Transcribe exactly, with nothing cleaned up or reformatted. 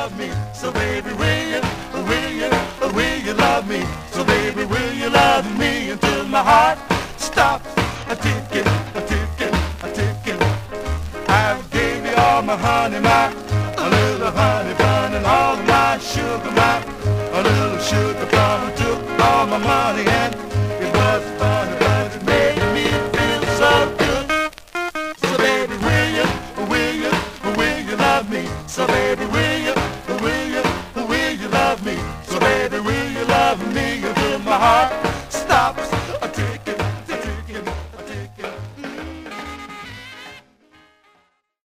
love me? So baby, will you, will you, will you love me? So baby, will you love me until my heart stops a ticking, a ticking, a ticking? I've gave you all my honey, my little honey bun and all